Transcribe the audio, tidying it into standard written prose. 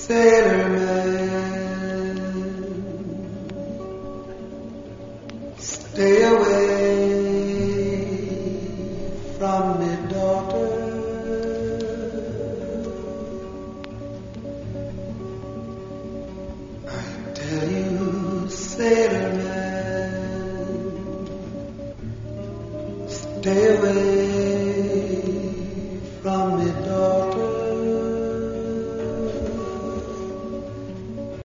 Sailor man, stay away from me, daughter. I tell you, sailor man, stay away from me, daughter.